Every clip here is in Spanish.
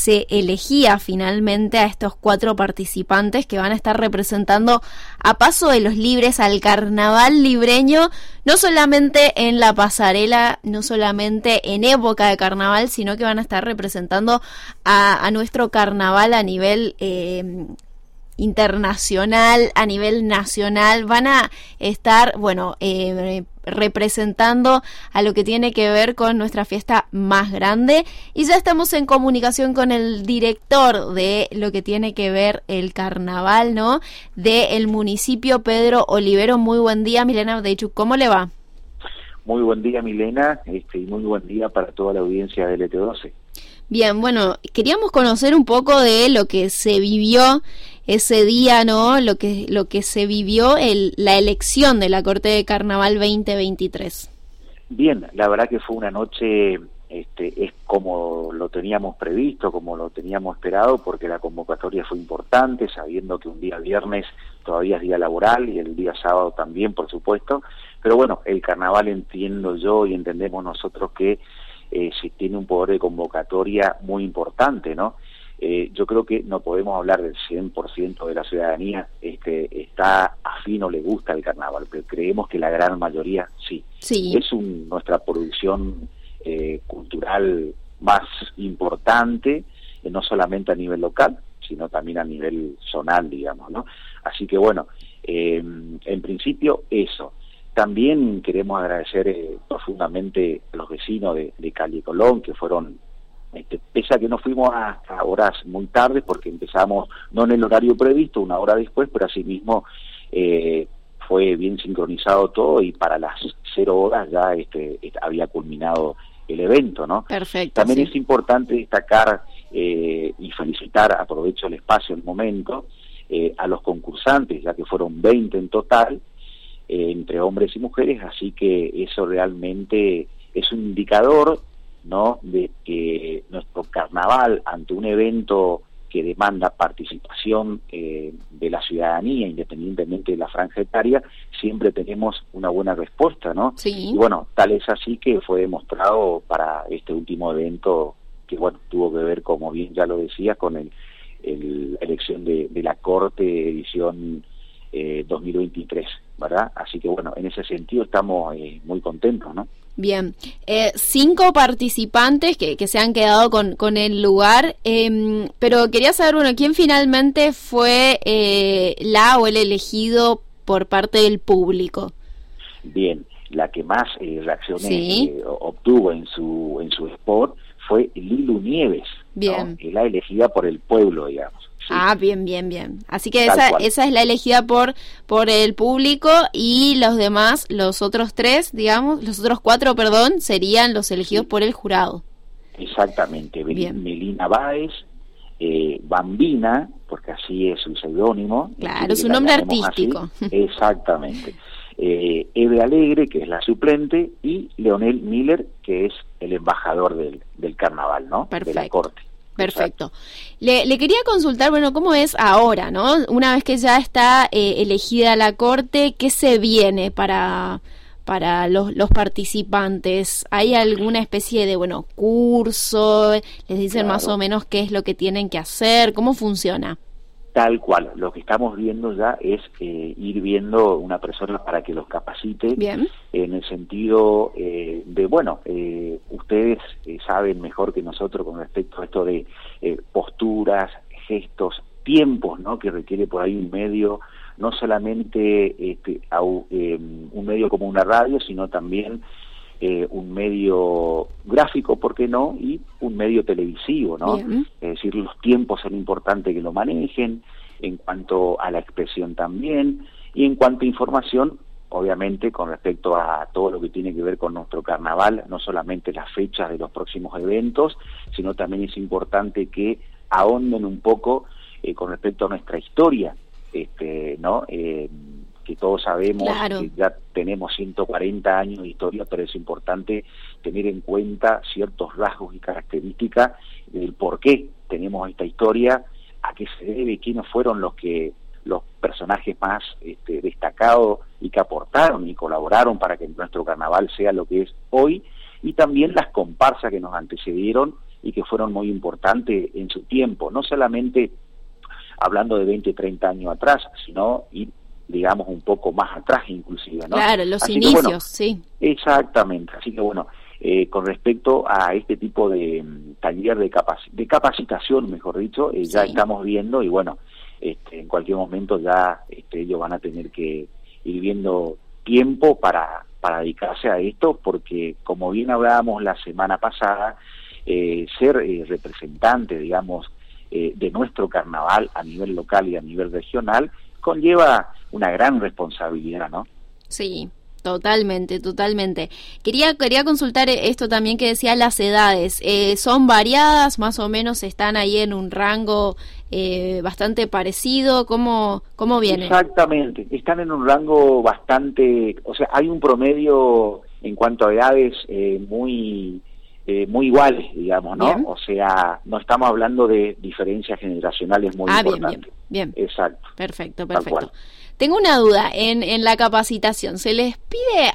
se elegía finalmente a estos 4 participantes que van a estar representando a Paso de los Libres al carnaval libreño, no solamente en la pasarela, no solamente en época de carnaval, sino que van a estar representando a nuestro carnaval a nivel internacional, a nivel nacional. Van a estar, representando a lo que tiene que ver con nuestra fiesta más grande, y ya estamos en comunicación con el director de lo que tiene que ver el carnaval, ¿no?, del municipio, Pedro Olivero. Muy buen día, Milena Bdeichuk, ¿cómo le va? Muy buen día, Milena, y muy buen día para toda la audiencia de LT12. Bien, bueno, queríamos conocer un poco de lo que se vivió ese día, ¿no? Lo que se vivió la elección de la Corte de Carnaval 2023. Bien, la verdad que fue una noche, es como lo teníamos previsto, como lo teníamos esperado, porque la convocatoria fue importante, sabiendo que un día viernes todavía es día laboral y el día sábado también, por supuesto, pero bueno, el carnaval, entiendo yo y entendemos nosotros que si tiene un poder de convocatoria muy importante, ¿no? Yo creo que no podemos hablar del 100% de la ciudadanía está afín o le gusta el carnaval, pero creemos que la gran mayoría sí. Es nuestra producción cultural más importante, no solamente a nivel local, sino también a nivel zonal, digamos, ¿no? Así que bueno, en principio eso. También queremos agradecer profundamente a los vecinos de Cali y Colón, que fueron, pese a que no fuimos hasta horas muy tarde, porque empezamos no en el horario previsto, una hora después, pero asimismo fue bien sincronizado todo, y para las 0 horas ya había culminado el evento, ¿no? Perfecto. También es importante destacar y felicitar, aprovecho el espacio, el momento, a los concursantes, ya que fueron 20 en total, entre hombres y mujeres, así que eso realmente es un indicador, ¿no?, de que nuestro carnaval, ante un evento que demanda participación de la ciudadanía, independientemente de la franja etaria, siempre tenemos una buena respuesta, ¿no? Sí. Y bueno, tal es así que fue demostrado para este último evento, que bueno, tuvo que ver, como bien ya lo decía, con la elección de la Corte edición 2023, ¿verdad? Así que bueno, en ese sentido estamos muy contentos, ¿no? Bien, 5 participantes que se han quedado con el lugar, pero quería saber, bueno, ¿quién finalmente fue la o el elegido por parte del público? Bien, la que más reacciones obtuvo en su spot fue Lilu Nieves, bien, ¿no?, que es la elegida por el pueblo, digamos. Sí. Ah, bien. Así que esa es la elegida por el público, y los demás, los otros 4, perdón, serían los elegidos por el jurado. Exactamente. Melina Báez, Bambina, porque así es su seudónimo. Claro, es un nombre artístico. Así. Exactamente. Eve Alegre, que es la suplente, y Leonel Miller, que es el embajador del carnaval, ¿no? Perfecto. De la Corte. Perfecto. Le quería consultar, bueno, ¿cómo es ahora, no? Una vez que ya está elegida la Corte, ¿qué se viene para los participantes? ¿Hay alguna especie de, curso? ¿Les dicen más o menos qué es lo que tienen que hacer? ¿Cómo funciona? Tal cual, lo que estamos viendo ya es ir viendo una persona para que los capacite. Bien. En el sentido ustedes saben mejor que nosotros con respecto a esto de posturas, gestos, tiempos, ¿no?, que requiere por ahí un medio, no solamente un medio como una radio, sino también un medio gráfico, ¿por qué no?, y un medio televisivo, ¿no? Bien. Es decir, los tiempos son importantes que lo manejen, en cuanto a la expresión también, y en cuanto a información, obviamente, con respecto a todo lo que tiene que ver con nuestro carnaval, no solamente las fechas de los próximos eventos, sino también es importante que ahonden un poco con respecto a nuestra historia, ¿no? Que todos sabemos, claro, que ya tenemos 140 años de historia, pero es importante tener en cuenta ciertos rasgos y características del por qué tenemos esta historia, a qué se debe, quiénes fueron los personajes más destacados y que aportaron y colaboraron para que nuestro carnaval sea lo que es hoy, y también las comparsas que nos antecedieron y que fueron muy importantes en su tiempo, no solamente hablando de 20, 30 años atrás, sino ir, digamos, un poco más atrás inclusive, ¿no? Claro, los así inicios, que, bueno, sí. Exactamente, así que bueno, con respecto a este tipo de taller de capacitación, mejor dicho, ya estamos viendo y bueno, en cualquier momento ya ellos van a tener que ir viendo tiempo para dedicarse a esto, porque como bien hablábamos la semana pasada, ser representante, digamos, de nuestro carnaval a nivel local y a nivel regional conlleva una gran responsabilidad, ¿no? Sí, totalmente, totalmente. Quería consultar esto también que decía las edades. ¿Son variadas? Más o menos están ahí en un rango bastante parecido. ¿Cómo viene? Exactamente, están en un rango bastante, o sea, hay un promedio en cuanto a edades muy iguales, digamos, ¿no? Bien. O sea, no estamos hablando de diferencias generacionales muy importantes. Bien. Exacto. Perfecto. Tengo una duda, en la capacitación, ¿se les pide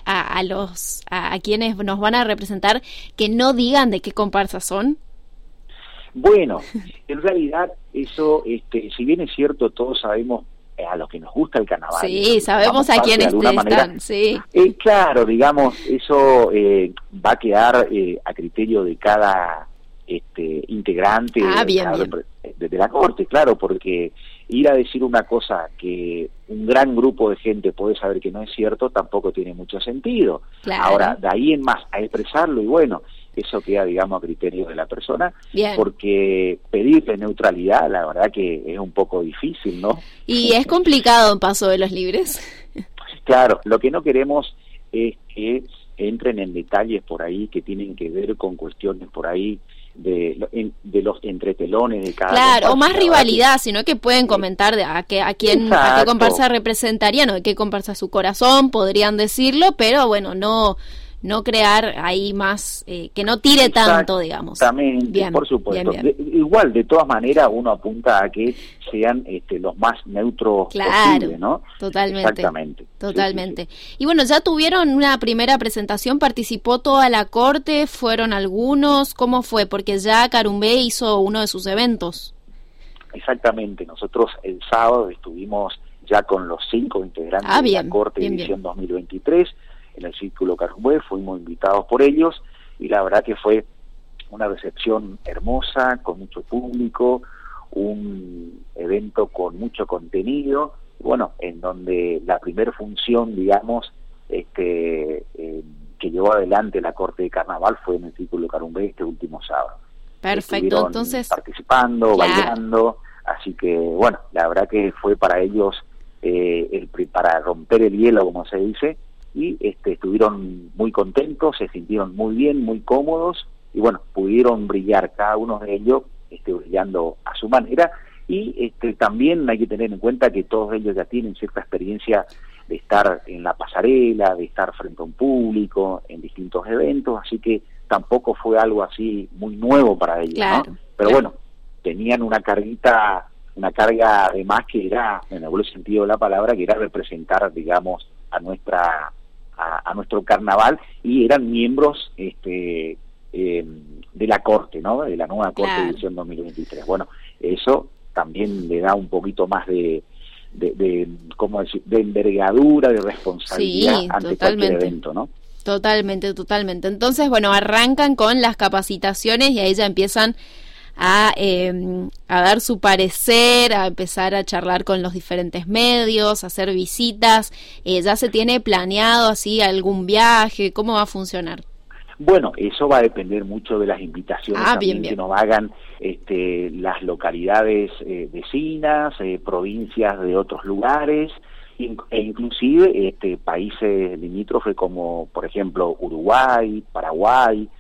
a quienes nos van a representar que no digan de qué comparsas son? Bueno, en realidad eso, si bien es cierto, todos sabemos a los que nos gusta el carnaval. Sí, sabemos a quiénes están, sí. Claro, digamos, eso va a quedar a criterio de cada integrante de la corte, claro, porque ir a decir una cosa que un gran grupo de gente puede saber que no es cierto, tampoco tiene mucho sentido. Claro. Ahora, de ahí en más, a expresarlo, y bueno, eso queda, digamos, a criterio de la persona, porque pedirle neutralidad, la verdad que es un poco difícil, ¿no? Y es complicado en Paso de los Libres. Claro, lo que no queremos es que entren en detalles por ahí que tienen que ver con cuestiones por ahí de los entretelones de cada comparsa, o más rivalidad, sino que pueden comentar a qué comparsa representarían o de qué comparsa su corazón, podrían decirlo, pero bueno, no crear ahí más, que no tire tanto, digamos. Exactamente, por supuesto. Bien. Igual, de todas maneras, uno apunta a que sean los más neutros posibles, ¿no? Totalmente. Totalmente. Sí. Y bueno, ya tuvieron una primera presentación, participó toda la corte, fueron algunos, ¿cómo fue? Porque ya Carumbé hizo uno de sus eventos. Exactamente, nosotros el sábado estuvimos ya con los 5 integrantes de la corte edición 2023, en el Círculo Carumbé, fuimos invitados por ellos y la verdad que fue una recepción hermosa, con mucho público, un evento con mucho contenido, bueno, en donde la primera función, digamos, que llevó adelante la Corte de Carnaval fue en el Círculo Carumbé este último sábado. Perfecto, entonces participando, bailando, así que bueno, la verdad que fue para ellos para romper el hielo, como se dice, y estuvieron muy contentos, se sintieron muy bien, muy cómodos, y bueno, pudieron brillar cada uno de ellos, brillando a su manera, y también hay que tener en cuenta que todos ellos ya tienen cierta experiencia de estar en la pasarela, de estar frente a un público, en distintos eventos, así que tampoco fue algo así muy nuevo para ellos, ¿no? Pero bueno, tenían una carga además que era, en el buen sentido de la palabra, que era representar, digamos, a nuestro carnaval, y eran miembros de la corte, ¿no? De la nueva corte de edición 2023. Bueno, eso también le da un poquito más de ¿cómo decir?, de envergadura, de responsabilidad ante cualquier evento, ¿no? Totalmente. Entonces, bueno, arrancan con las capacitaciones y ahí ya empiezan a dar su parecer, a empezar a charlar con los diferentes medios, a hacer visitas. ¿Ya se tiene planeado así algún viaje? ¿Cómo va a funcionar? Bueno, eso va a depender mucho de las invitaciones también que nos hagan las localidades vecinas, provincias de otros lugares, e inclusive países limítrofes como, por ejemplo, Uruguay, Paraguay,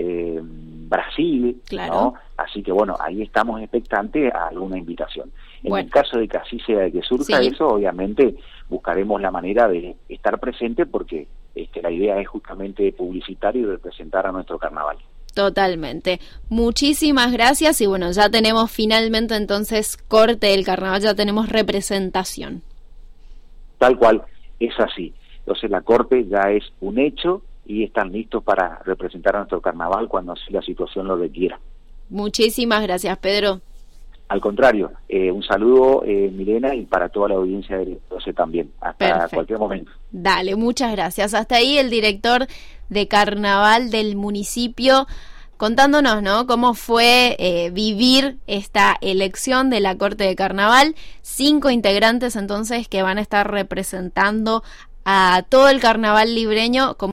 Brasil, ¿no? Así que bueno, ahí estamos expectantes a alguna invitación. En el caso de que así sea, de que surja eso, obviamente buscaremos la manera de estar presente, porque la idea es justamente publicitar y representar a nuestro carnaval. Totalmente. Muchísimas gracias, y bueno, ya tenemos finalmente entonces corte del carnaval, ya tenemos representación. Tal cual, es así. Entonces la corte ya es un hecho y están listos para representar a nuestro carnaval cuando así la situación lo requiera. Muchísimas gracias, Pedro. Al contrario, un saludo, Milena, y para toda la audiencia de 12 también. Hasta Perfecto. Cualquier momento. Dale, muchas gracias. Hasta ahí el director de Carnaval del municipio contándonos, ¿no?, cómo fue vivir esta elección de la Corte de Carnaval. 5 integrantes entonces que van a estar representando a todo el carnaval libreño.